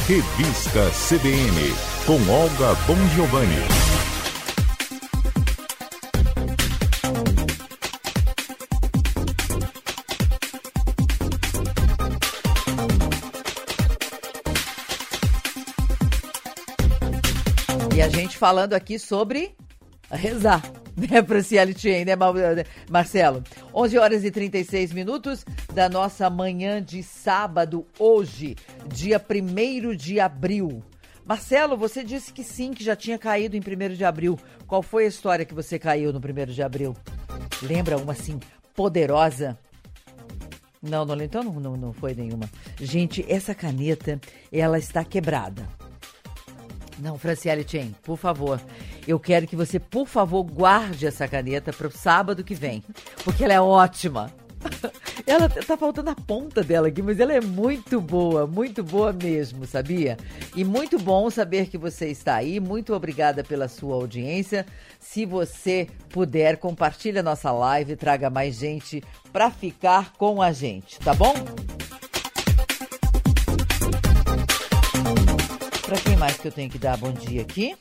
Revista CBN, com Olga Bongiovanni. E a gente falando aqui sobre rezar, né, Franciele Tien, né, Marcelo? 11 horas e 36 minutos da nossa manhã de sábado, hoje, dia 1º de abril. Marcelo, você disse que sim, que já tinha caído em 1º de abril. Qual foi a história que você caiu no 1º de abril? Lembra uma, assim, poderosa? Não, então não foi nenhuma. Gente, essa caneta, ela está quebrada. Não, Franciele Tien, por favor, eu quero que você, por favor, guarde essa caneta para o sábado que vem, porque ela é ótima. Ela tá faltando a ponta dela aqui, mas ela é muito boa mesmo, sabia? E muito bom saber que você está aí, muito obrigada pela sua audiência. Se você puder, compartilhe a nossa live, traga mais gente para ficar com a gente, tá bom? Para quem mais que eu tenho que dar bom dia aqui?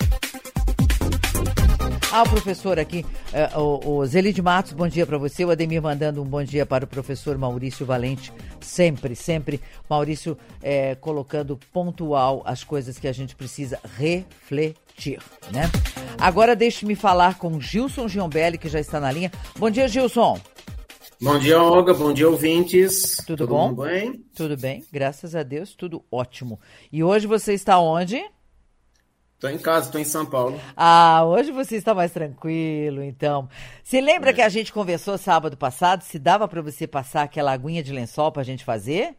O professor aqui, o Zelide Matos, bom dia para você. O Ademir mandando um bom dia para o professor Maurício Valente. Sempre, Maurício colocando pontual as coisas que a gente precisa refletir, né? Agora deixe-me falar com Gilson Giombelli, que já está na linha. Bom dia, Gilson. Bom dia, Olga. Bom dia, ouvintes. Tudo bom? Mundo bem? Tudo bem, graças a Deus, tudo ótimo. E hoje você está onde? Estou em casa, estou em São Paulo. Hoje você está mais tranquilo, então. Você lembra que a gente conversou sábado passado, se dava para você passar aquela aguinha de lençol para a gente fazer?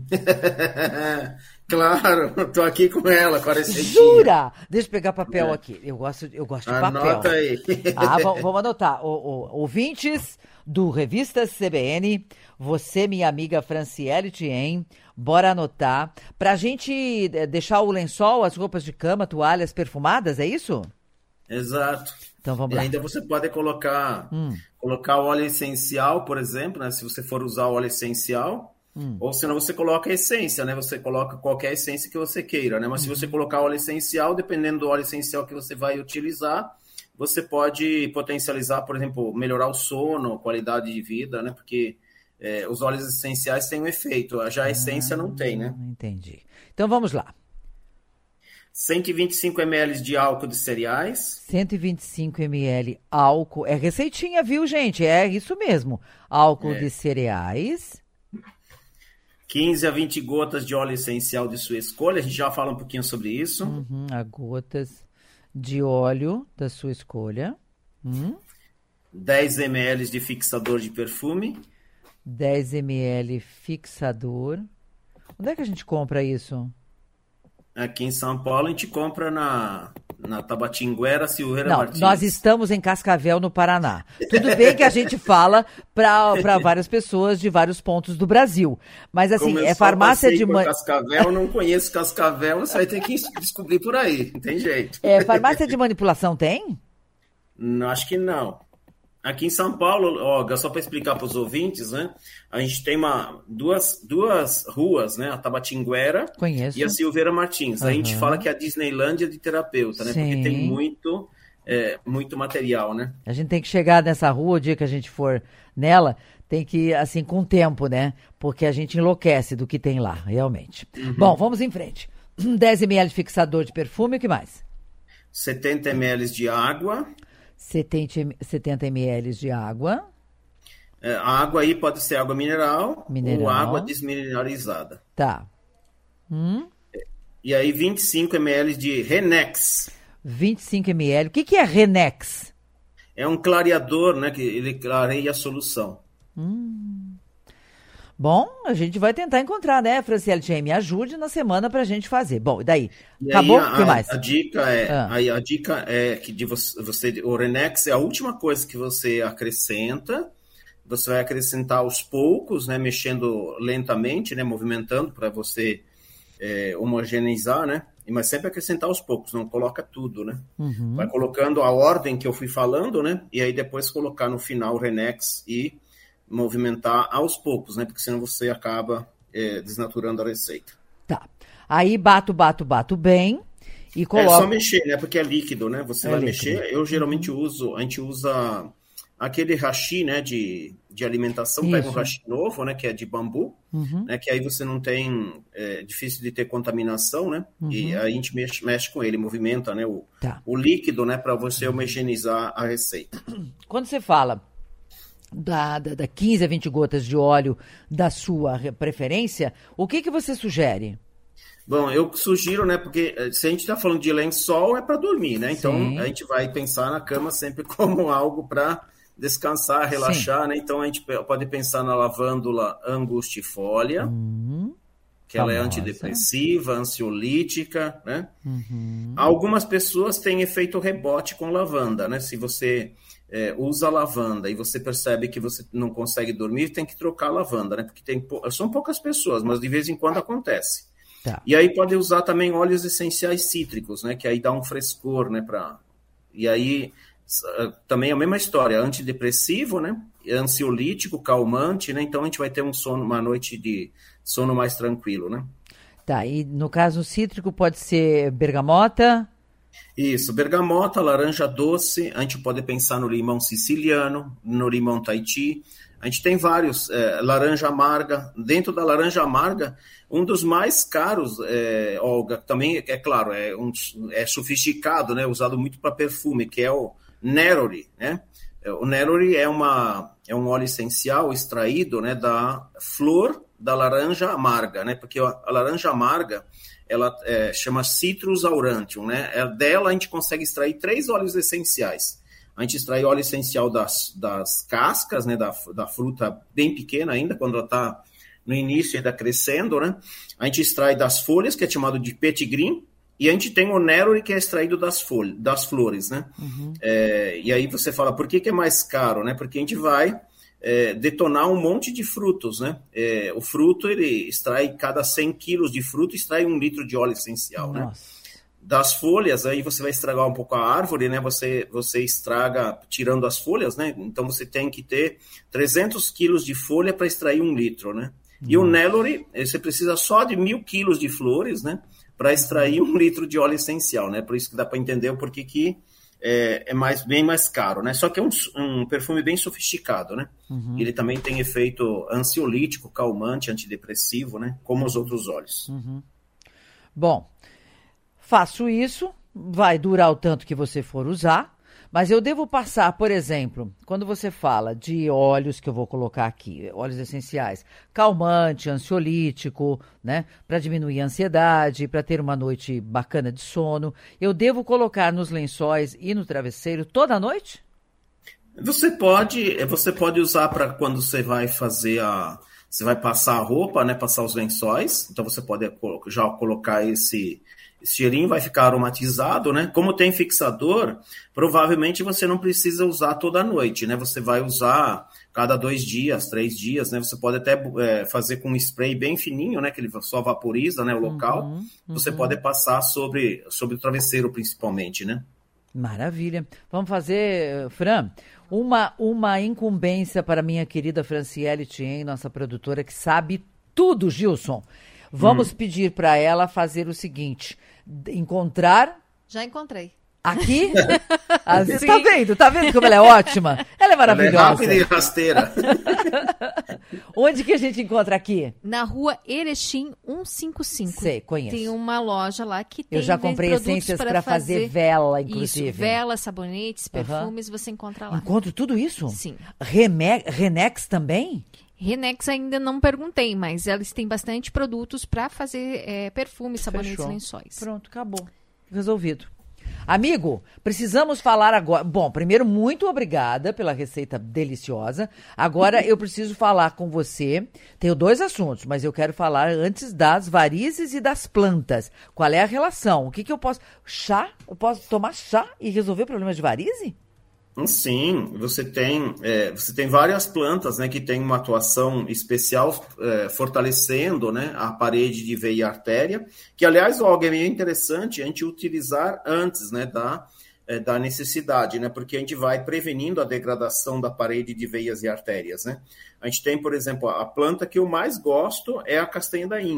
Claro, estou aqui com ela, com a receitinha. Jura? Deixa eu pegar papel aqui. Eu gosto de papel. Anota aí. Vamos anotar. Ouvintes do Revista CBN, você, minha amiga Franciele Tien, bora anotar. Pra gente deixar o lençol, as roupas de cama, toalhas perfumadas, é isso? Exato. Então vamos lá. E ainda você pode colocar óleo essencial, por exemplo, né? Se você for usar óleo essencial. Ou senão você coloca a essência, né? Você coloca qualquer essência que você queira, né? Mas se você colocar óleo essencial, dependendo do óleo essencial que você vai utilizar, você pode potencializar, por exemplo, melhorar o sono, qualidade de vida, né? Porque os óleos essenciais têm um efeito, já a essência não tem, né? Entendi. Então vamos lá. 125 ml de álcool de cereais. 125 ml álcool. É receitinha, viu, gente? É isso mesmo. Álcool de cereais. 15 a 20 gotas de óleo essencial de sua escolha. A gente já fala um pouquinho sobre isso. A gotas de óleo da sua escolha. 10 ml de fixador de perfume. 10 ml fixador. Onde é que a gente compra isso? Aqui em São Paulo a gente compra na Tabatinguera, Silveira Martins. Nós estamos em Cascavel, no Paraná. Tudo bem que a gente fala para várias pessoas de vários pontos do Brasil. Mas assim, como farmácia de... Cascavel, não conheço Cascavel, você vai ter que descobrir por aí, não tem jeito. Farmácia de manipulação tem? Não, acho que não. Aqui em São Paulo, Olga, só para explicar para os ouvintes, né? A gente tem duas ruas, né? A Tabatinguera e a Silveira Martins. A gente fala que é a Disneylândia de terapeuta, né? Sim. Porque tem muito material, né? A gente tem que chegar nessa rua, o dia que a gente for nela, tem que ir assim com tempo, né? Porque a gente enlouquece do que tem lá, realmente. Bom, vamos em frente. 10 ml de fixador de perfume, o que mais? 70 ml de água. 70 ml de água. A água aí pode ser água mineral ou água desmineralizada. Tá. E aí 25 ml de Renex. 25 ml. O que é Renex? É um clareador, né? Que ele clareia a solução. Bom, a gente vai tentar encontrar, né, Franciele Tien? Me ajude na semana pra gente fazer. Bom, e daí? E acabou? O que mais? A dica é que o Renex é a última coisa que você acrescenta. Você vai acrescentar aos poucos, né, mexendo lentamente, né, movimentando para você homogeneizar, né? Mas sempre acrescentar aos poucos, não coloca tudo, né? Vai colocando a ordem que eu fui falando, né? E aí depois colocar no final o Renex e movimentar aos poucos, né? Porque senão você acaba desnaturando a receita. Tá. Aí bato bem e coloco... É só mexer, né? Porque é líquido, né? Você vai líquido. mexer. Eu geralmente a gente usa aquele hashi, né? De alimentação. Isso. Pega um hashi novo, né? Que é de bambu, né? Que aí você não tem... É difícil de ter contaminação, né? E aí a gente mexe com ele, movimenta, né? O líquido, né? Para você homogeneizar a receita. Quando você fala da 15 a 20 gotas de óleo da sua preferência, o que você sugere? Bom, eu sugiro, né, porque se a gente está falando de lençol, é para dormir, né? Então, Sim. a gente vai pensar na cama sempre como algo para descansar, relaxar, né? Então, a gente pode pensar na lavândula angustifolia, que ela é antidepressiva, ansiolítica, né? Algumas pessoas têm efeito rebote com lavanda, né? Se você usa a lavanda e você percebe que você não consegue dormir, tem que trocar a lavanda, né? Porque são poucas pessoas, mas de vez em quando acontece. Tá. E aí pode usar também óleos essenciais cítricos, né? Que aí dá um frescor, né? E aí também é a mesma história, antidepressivo, né? Ansiolítico, calmante, né? Então a gente vai ter uma noite de sono mais tranquilo, né? Tá, e no caso cítrico pode ser bergamota? Isso, bergamota, laranja doce, a gente pode pensar no limão siciliano, no limão Tahiti. A gente tem vários, laranja amarga. Dentro da laranja amarga, um dos mais caros, Olga, também, é claro, é sofisticado, né, usado muito para perfume, que é o Neroli, né? O Neroli é um óleo essencial extraído, né, da flor da laranja amarga, né? Porque a laranja amarga, ela chama Citrus aurantium, né? Dela a gente consegue extrair 3 óleos essenciais. A gente extrai óleo essencial das cascas, né, da fruta bem pequena ainda, quando ela está no início ainda crescendo, né? A gente extrai das folhas, que é chamado de petit grain, e a gente tem o Neroli, que é extraído das flores, né? E aí você fala, por que é mais caro, né? Porque a gente vai detonar um monte de frutos, né? O fruto, ele extrai, cada 100 quilos de fruto, extrai 1 litro de óleo essencial, né? Das folhas, aí você vai estragar um pouco a árvore, né? Você estraga tirando as folhas, né? Então você tem que ter 300 quilos de folha para extrair 1 litro, né? E o Neroli, você precisa só de 1.000 quilos de flores, né? Para extrair 1 litro de óleo essencial, né? Por isso que dá para entender o porquê que bem mais caro, né? Só que é um perfume bem sofisticado, né? Ele também tem efeito ansiolítico, calmante, antidepressivo, né? Como os outros óleos. Bom, faço isso, vai durar o tanto que você for usar, mas eu devo passar, por exemplo, quando você fala de óleos que eu vou colocar aqui, óleos essenciais, calmante, ansiolítico, né, para diminuir a ansiedade, para ter uma noite bacana de sono, eu devo colocar nos lençóis e no travesseiro toda a noite? Você pode usar para quando você vai você vai passar a roupa, né, passar os lençóis, então você pode já colocar esse cheirinho, vai ficar aromatizado, né? Como tem fixador, provavelmente você não precisa usar toda noite, né? Você vai usar cada 2 dias, 3 dias, né? Você pode até fazer com um spray bem fininho, né? Que ele só vaporiza, né, o local. Você pode passar sobre o travesseiro, principalmente, né? Maravilha. Vamos fazer, Fran, uma incumbência para minha querida Franciele Tien, nossa produtora, que sabe tudo, Gilson. Vamos pedir para ela fazer o seguinte, encontrar... Já encontrei. Aqui? Assim, tá vendo como ela é ótima? Ela é maravilhosa. Ela é rápida e rasteira. Onde que a gente encontra aqui? Na rua Erechim 155. Sei, conheço. Tem uma loja lá que tem... Eu já comprei essências para fazer vela, inclusive. Isso, vela, sabonetes, perfumes, você encontra lá. Encontro tudo isso? Sim. Renex também? Renex ainda não perguntei, mas eles têm bastante produtos para fazer perfumes, sabonetes, Fechou. lençóis. Pronto, acabou. Resolvido. Amigo, precisamos falar agora. Bom, primeiro, muito obrigada pela receita deliciosa. Agora eu preciso falar com você. Tenho 2 assuntos, mas eu quero falar antes das varizes e das plantas. Qual é a relação? O que eu posso... Chá? Eu posso tomar chá e resolver problemas de varize? Sim, você tem várias plantas, né, que têm uma atuação especial fortalecendo, né, a parede de veia e artéria, que, aliás, é meio interessante a gente utilizar antes, né, da necessidade, né, porque a gente vai prevenindo a degradação da parede de veias e artérias, né. A gente tem, por exemplo, a planta que eu mais gosto é a castanha da Índia,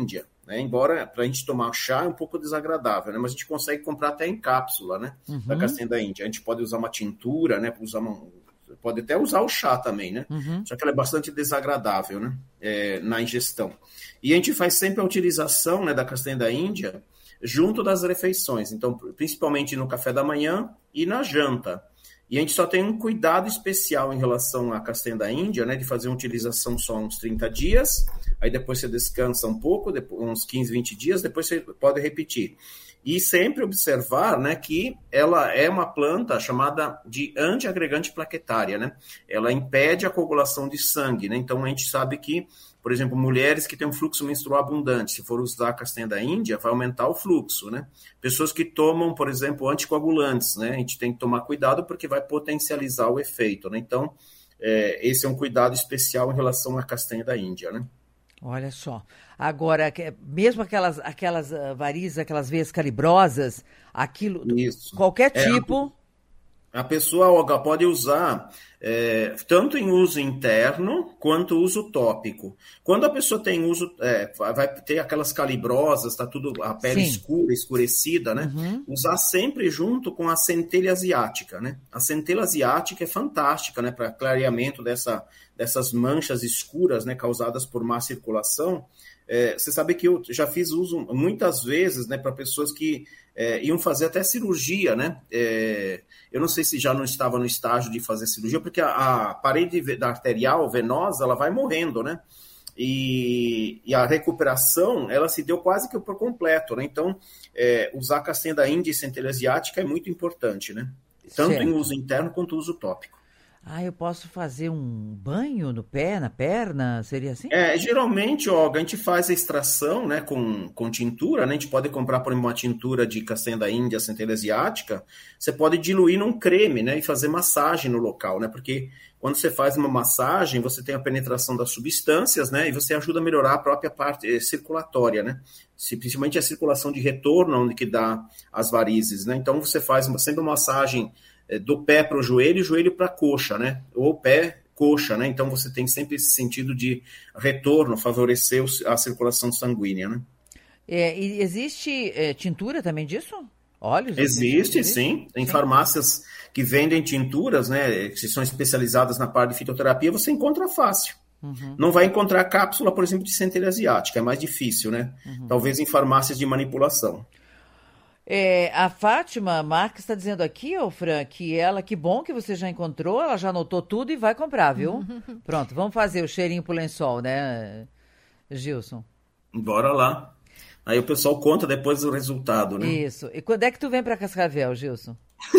né? Embora para a gente tomar chá é um pouco desagradável, né? Mas a gente consegue comprar até em cápsula, né? Da castanha da Índia. A gente pode usar uma tintura, né? Pode até usar o chá também, né? Só que ela é bastante desagradável, né? Na ingestão. E a gente faz sempre a utilização, né, da castanha da Índia junto das refeições. Então, principalmente no café da manhã e na janta. E a gente só tem um cuidado especial em relação à castanha da Índia, né, de fazer uma utilização só uns 30 dias, aí depois você descansa um pouco, depois, uns 15, 20 dias, depois você pode repetir. E sempre observar, né, que ela é uma planta chamada de antiagregante plaquetária, né? Ela impede a coagulação de sangue, né? Então a gente sabe que, por exemplo, mulheres que têm um fluxo menstrual abundante, se for usar a castanha da Índia, vai aumentar o fluxo, né? Pessoas que tomam, por exemplo, anticoagulantes, né? A gente tem que tomar cuidado porque vai potencializar o efeito, né? Então, esse é um cuidado especial em relação à castanha da Índia, né? Olha só. Agora, mesmo aquelas varizes, aquelas veias calibrosas, aquilo, Isso. qualquer tipo... A pessoa, Olga, pode usar tanto em uso interno quanto uso tópico. Quando a pessoa tem uso, vai ter aquelas calibrosas, tá tudo a pele escura, escurecida, né? Usar sempre junto com a centelha asiática, né? A centelha asiática é fantástica, né? Para clareamento dessas manchas escuras, né? Causadas por má circulação. Você sabe que eu já fiz uso muitas vezes, né? Para pessoas que iam fazer até cirurgia, né? Eu não sei se já não estava no estágio de fazer cirurgia, porque a parede da arterial venosa, ela vai morrendo, né? E a recuperação, ela se deu quase que por completo, né? Então, usar castanha da Índia e centelha asiática é muito importante, né? Tanto em uso interno quanto uso tópico. Eu posso fazer um banho no pé, na perna? Seria assim? Geralmente, Olga, a gente faz a extração, né, com tintura, né? A gente pode comprar, por exemplo, uma tintura de castanha da Índia, centelha asiática. Você pode diluir num creme, né, e fazer massagem no local, né? Porque quando você faz uma massagem, você tem a penetração das substâncias, né? E você ajuda a melhorar a própria parte circulatória, né? Principalmente a circulação de retorno, onde que dá as varizes, né? Então, você faz sempre uma massagem do pé para o joelho e joelho para a coxa, né? Ou pé, coxa, né? Então você tem sempre esse sentido de retorno, favorecer a circulação sanguínea, né? E existe tintura também disso? Óleos? Existe, sim. Tem farmácias que vendem tinturas, né? Que são especializadas na parte de fitoterapia, você encontra fácil. Não vai encontrar cápsula, por exemplo, de centelha asiática, é mais difícil, né? Talvez em farmácias de manipulação. A Fátima Marques está dizendo aqui, Fran, que bom que você já encontrou, ela já anotou tudo e vai comprar, viu? Pronto, vamos fazer o cheirinho pro lençol, né, Gilson? Bora lá. Aí o pessoal conta depois o resultado, né? Isso. E quando é que tu vem para Cascavel, Gilson?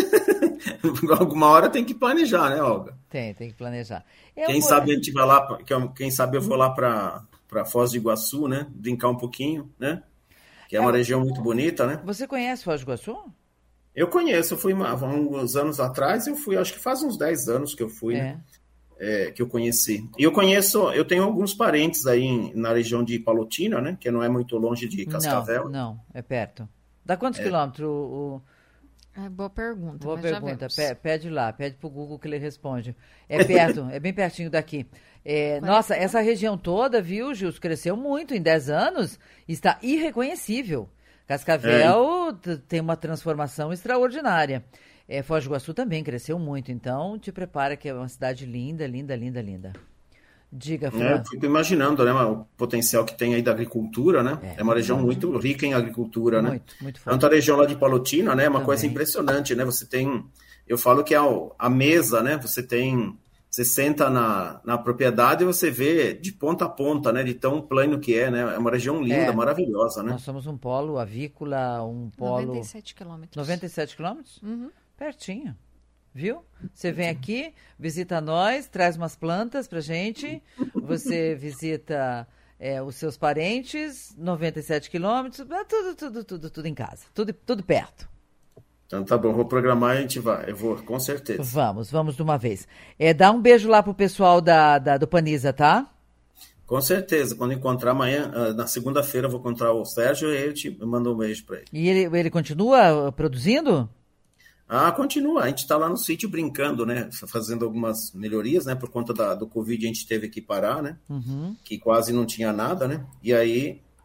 Alguma hora tem que planejar, né, Olga? Tem que planejar. Sabe a gente vai lá, quem sabe eu vou lá para Foz do Iguaçu, né? Brincar um pouquinho, né? Que é uma região muito bonita, né? Você conhece Foz do Iguaçu? Eu conheço, eu fui há uns anos atrás, acho que faz uns 10 anos que eu fui, né? Que eu conheci. E eu tenho alguns parentes aí na região de Palotina, né? Que não é muito longe de Cascavel. Não, é perto. Dá quantos quilômetros? Boa pergunta. Boa pergunta. Pede lá, pede pro Google que ele responde. É perto, é bem pertinho daqui. Nossa, essa região toda, viu, Gilson, cresceu muito em 10 anos, está irreconhecível. Cascavel tem uma transformação extraordinária. Foz do Iguaçu também cresceu muito, então te prepara que é uma cidade linda, linda, linda, linda. Diga, Fran. Eu fico imaginando, né, o potencial que tem aí da agricultura, né? É uma região muito rica em agricultura, né? Muito forte. Tanto a região lá de Palotina, né? É uma coisa impressionante, né? Você tem, eu falo que a mesa, né? Você senta na propriedade e você vê de ponta a ponta, né? De tão plano que é, né? É uma região linda, maravilhosa, né? Nós somos um polo avícola, um polo... 97 quilômetros. 97 quilômetros? Pertinho. Viu? Você vem aqui, visita nós, traz umas plantas pra gente, você visita os seus parentes, 97 quilômetros, tudo em casa, tudo perto. Então tá bom, vou programar e a gente vai, eu vou, com certeza. Vamos de uma vez. Dá um beijo lá pro pessoal do Panisa, tá? Com certeza, quando encontrar amanhã, na segunda-feira eu vou encontrar o Sérgio e eu te mando um beijo pra ele. E ele continua produzindo? Continua. A gente está lá no sítio brincando, né? Fazendo algumas melhorias, né? Por conta do Covid a gente teve que parar, né? Que quase não tinha nada, né? E aí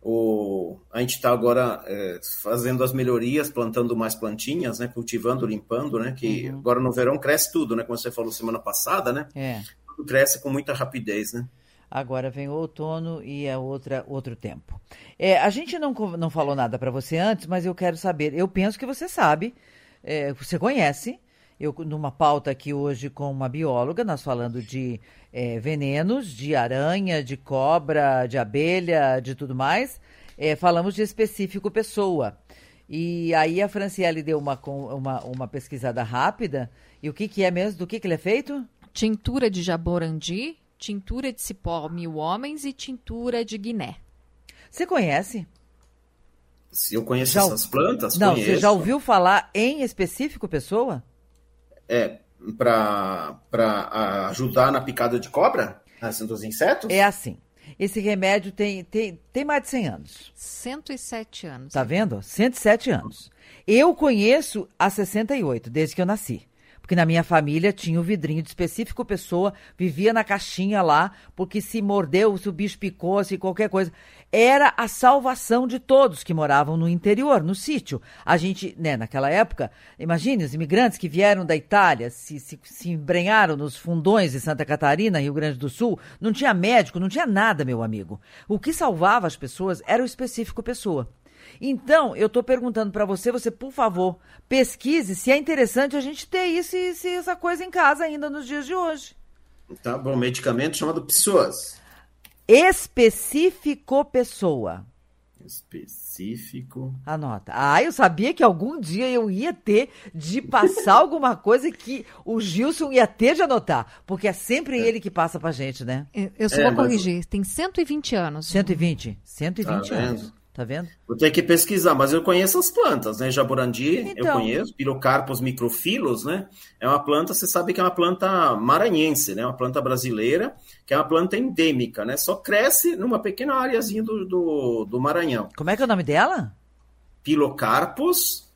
A gente está agora fazendo as melhorias, plantando mais plantinhas, né? Cultivando, limpando, né? Que agora no verão cresce tudo, né? Como você falou semana passada, né? Tudo cresce com muita rapidez, né? Agora vem o outono e é outro tempo. A gente não falou nada para você antes, mas eu quero saber. Eu penso que você sabe, você conhece. Eu, numa pauta aqui hoje com uma bióloga, nós falando de venenos, de aranha, de cobra, de abelha, de tudo mais, falamos de específico pessoa. E aí a Franciele deu uma pesquisada rápida. E o que é mesmo? Do que ele é feito? Tintura de jaborandi, tintura de cipó mil homens e tintura de guiné. Você conhece? Se eu conheço essas plantas, não, conheço. Você já ouviu falar em específico pessoa? Para ajudar na picada de cobra? Dos insetos? É assim. Esse remédio tem mais de 100 anos. 107 anos. Tá vendo? 107 anos. Eu conheço há 68, desde que eu nasci. Porque na minha família tinha o vidrinho de específico pessoa, vivia na caixinha lá, porque se mordeu, se o bicho picou, se qualquer coisa. Era a salvação de todos que moravam no interior, no sítio. A gente, né, naquela época, imagine os imigrantes que vieram da Itália, se embrenharam nos fundões de Santa Catarina, Rio Grande do Sul, não tinha médico, não tinha nada, meu amigo. O que salvava as pessoas era o específico pessoa. Então, eu estou perguntando para você, por favor, pesquise se é interessante a gente ter isso e essa coisa em casa ainda nos dias de hoje. Tá bom, medicamento chamado Pessoas. Específico pessoa. Específico. Anota. Eu sabia que algum dia eu ia ter de passar alguma coisa que o Gilson ia ter de anotar, porque é sempre ele que passa pra gente, né? Eu só vou corrigir, tem 120 anos. 120 tá anos. Tá vendo? Vou ter que pesquisar, mas eu conheço as plantas, né? Jaborandi, então, eu conheço. Pilocarpus microphyllus, né? É uma planta, você sabe que é uma planta maranhense, né? Uma planta brasileira, que é uma planta endêmica, né? Só cresce numa pequena areazinha do Maranhão. Como é que é o nome dela? Pilocarpus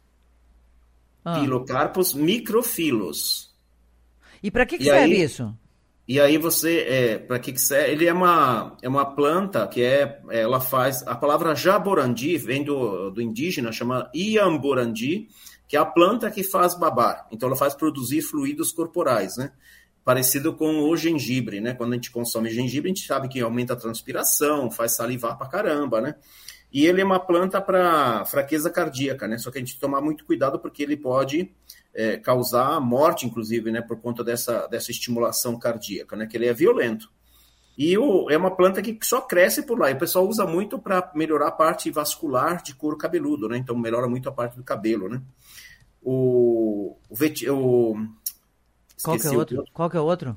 microphyllus. E para que serve isso? E aí para que serve? Ele é uma planta que ela faz, a palavra jaborandi vem do indígena, chama iamborandi, que é a planta que faz babar. Então ela faz produzir fluidos corporais, né? Parecido com o gengibre, né? Quando a gente consome gengibre, a gente sabe que aumenta a transpiração, faz salivar pra caramba, né? E ele é uma planta para fraqueza cardíaca, né? Só que a gente tem que tomar muito cuidado porque ele pode causar morte, inclusive, né? Por conta dessa estimulação cardíaca, né? Que ele é violento. E é uma planta que só cresce por lá. E o pessoal usa muito para melhorar a parte vascular de couro cabeludo, né? Então melhora muito a parte do cabelo, né? Qual que é o outro?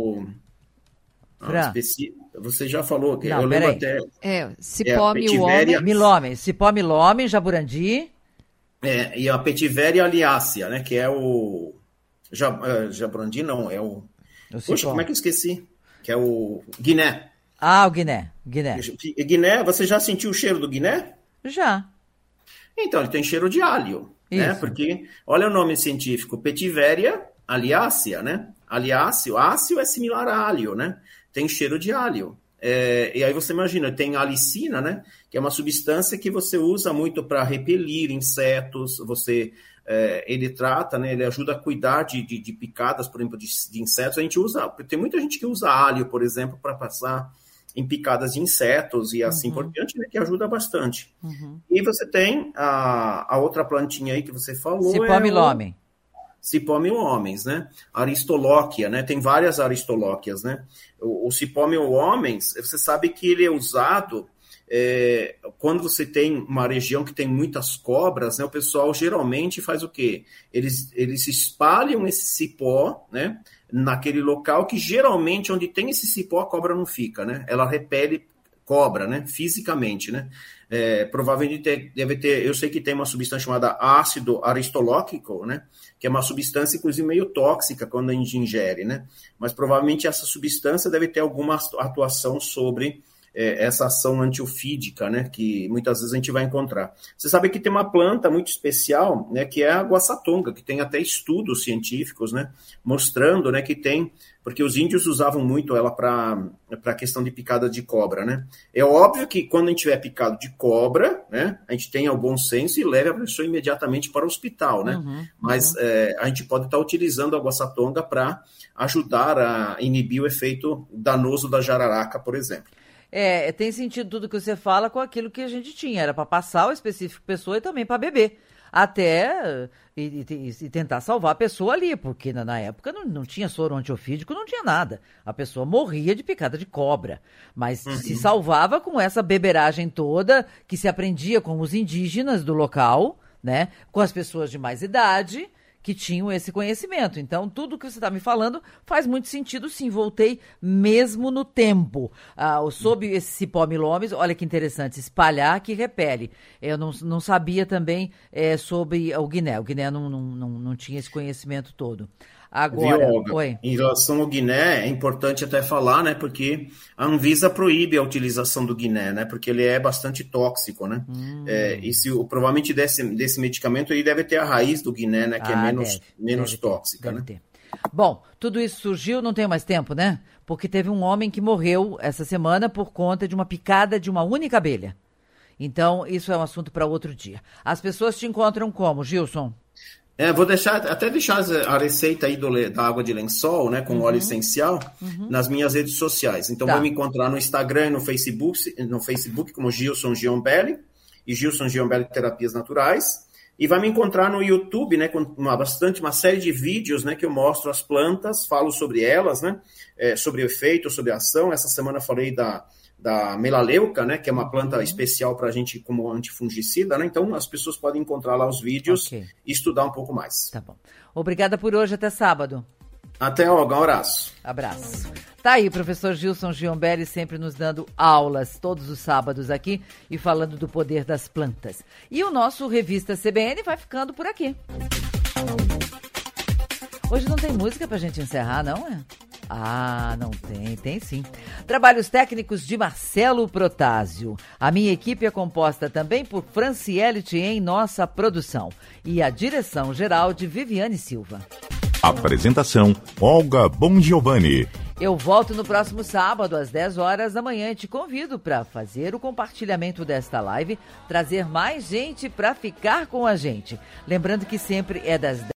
Você já falou. Não, eu lembro até. Cipó milhomem. Cipó milhomem, jaburandi. E a Petiveria aliácea, né? Que é o... Jaburandi não, é o... Poxa, como é que eu esqueci? Que é o guiné. O guiné. Guiné, você já sentiu o cheiro do guiné? Já. Então, ele tem cheiro de alho, né? Porque, olha o nome científico, Petiveria aliácea, né? Aliáceo, áceo é similar a alho, né? Tem cheiro de alho. E aí você imagina, tem a alicina, né? Que é uma substância que você usa muito para repelir insetos, ele trata, né? Ele ajuda a cuidar de picadas, por exemplo, de insetos. A gente usa, tem muita gente que usa alho, por exemplo, para passar em picadas de insetos e assim por diante, né? Que ajuda bastante. E você tem a outra plantinha aí que você falou. Cipó milhomem. Cipó mil homens, né? Aristolóquia, né? Tem várias aristolóquias, né? O cipó mil homens, você sabe que ele é usado quando você tem uma região que tem muitas cobras, né? O pessoal geralmente faz o quê? Eles espalham esse cipó, né? Naquele local que geralmente onde tem esse cipó a cobra não fica, né? Ela repele cobra, né? Fisicamente, né? Provavelmente deve ter, eu sei que tem uma substância chamada ácido aristolóquico, né? Que é uma substância, inclusive, meio tóxica quando a gente ingere, né? Mas provavelmente essa substância deve ter alguma atuação sobre essa ação antiofídica, né, que muitas vezes a gente vai encontrar. Você sabe que tem uma planta muito especial, né, que é a guaçatonga, que tem até estudos científicos, né, mostrando, né, que tem, porque os índios usavam muito ela para a questão de picada de cobra, né. É óbvio que quando a gente tiver picado de cobra, né, a gente tenha o bom senso e leve a pessoa imediatamente para o hospital, né, mas a gente pode estar utilizando a guaçatonga para ajudar a inibir o efeito danoso da jararaca, por exemplo. Tem sentido tudo que você fala com aquilo que a gente tinha. Era para passar o específico pessoa e também para beber. Até e tentar salvar a pessoa ali, porque na época não tinha soro antiofídico, não tinha nada. A pessoa morria de picada de cobra. Mas se salvava com essa beberagem toda que se aprendia com os indígenas do local, né? Com as pessoas de mais idade que tinham esse conhecimento. Então, tudo que você está me falando faz muito sentido, sim. Voltei mesmo no tempo. Sob esse cipó milhomes, olha que interessante, espalhar que repele. Eu não sabia também sobre o guiné. O guiné não tinha esse conhecimento todo. Agora, Olga, em relação ao guiné, é importante até falar, né, porque a Anvisa proíbe a utilização do guiné, né, porque ele é bastante tóxico, né, provavelmente desse medicamento ele deve ter a raiz do guiné, né, que é menos tóxica, né. Ter. Bom, tudo isso surgiu, não tenho mais tempo, né, porque teve um homem que morreu essa semana por conta de uma picada de uma única abelha. Então, isso é um assunto para outro dia. As pessoas te encontram como, Gilson? Vou deixar a receita aí da água de lençol, né, com óleo essencial, nas minhas redes sociais. Então, vai me encontrar no Instagram e no Facebook como Gilson Giombelli, e Gilson Giombelli Terapias Naturais. E vai me encontrar no YouTube, né, com uma série de vídeos, né, que eu mostro as plantas, falo sobre elas, né, sobre o efeito, sobre a ação. Essa semana eu falei da melaleuca, né, que é uma planta especial para a gente como antifungicida, né? Então as pessoas podem encontrar lá os vídeos e estudar um pouco mais. Tá bom. Obrigada por hoje, até sábado. Até, Olga, um abraço. Abraço. Tá aí, professor Gilson Giombelli sempre nos dando aulas todos os sábados aqui e falando do poder das plantas. E o nosso Revista CBN vai ficando por aqui. Hoje não tem música pra gente encerrar, não é? Não tem sim. Trabalhos técnicos de Marcelo Protásio. A minha equipe é composta também por Franciele Thien, nossa produção. E a direção geral de Viviane Silva. Apresentação, Olga Bongiovanni. Eu volto no próximo sábado, às 10 horas da manhã, e te convido para fazer o compartilhamento desta live, trazer mais gente para ficar com a gente. Lembrando que sempre é das